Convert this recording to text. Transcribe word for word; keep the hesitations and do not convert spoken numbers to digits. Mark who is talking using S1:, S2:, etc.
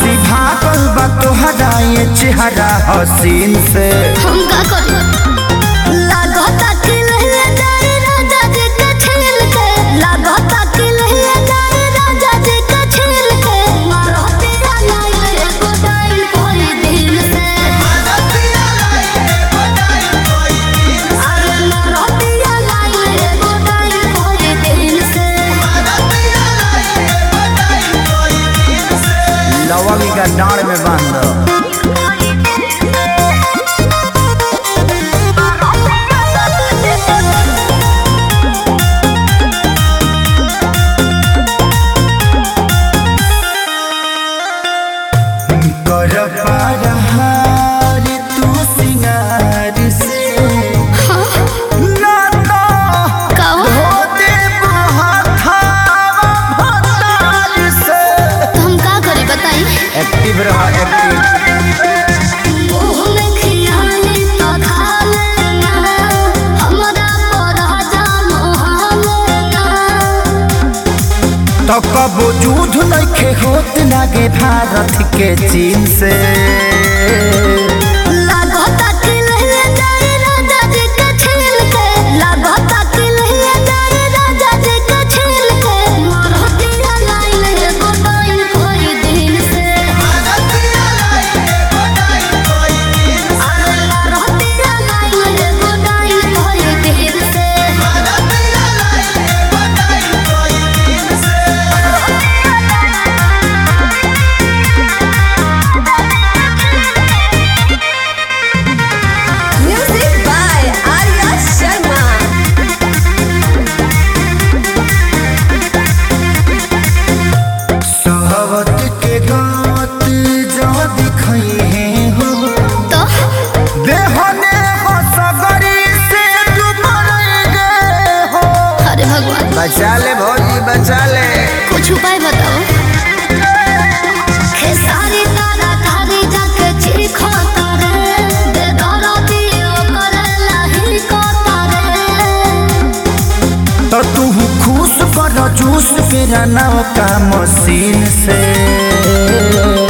S1: हंसी भागल बा तोहरा ये चेहरा हसीन से।
S2: हम का करी लागता कि लहले जाए राजा जी के छील के, लागता कि लहले जाए राजा जी के छील के। मारो तेरा लाइल एगो डाइल कोई दिल से, मारो तेरा लाइल एगो डाइल कोई दिल से। अरे मारो तेरा लाइल एगो डाइल कोई दिल से, मारो तेरा लाइल एगो डाइल कोई दिल से।
S1: लवंगी का डांड में बांध दो। एक्टिव रहा एक्टिव।
S2: मुँह में खियाली तो खा लेना, हमरा परा जानो हालेना।
S1: तो कबो युद्ध नइखे होत लागे भारत के चीन से।
S2: लागता कि लहले जाए राजा जी के छील के, लागता कि लहले जाए राजा जी के छील के। मारो तेरा लाइल एगो डाइल कोई दिल से, मारो तेरा लाइल एगो डाइल कोई दिल से। अरे मारो तेरा लाइल एगो डाइल कोई दिल से, मारो तेरा लाइल एगो डाइल कोई दिल से।
S3: Music by Arya Sharma.
S1: सहवत के गात जो दिखाई है हो
S2: तो
S1: देहने हो सगरी से डूबरेगे हो।
S2: अरे भगवान
S1: बचा ले भौजी बचा ले।
S2: कुछ उपाय बताओ। खेसारी तारा तारी जाके चीखो तारे, दे दरो दियो करेला ही को तारे।
S1: तो तू खुश कर जूस के रनाव का मशीन से।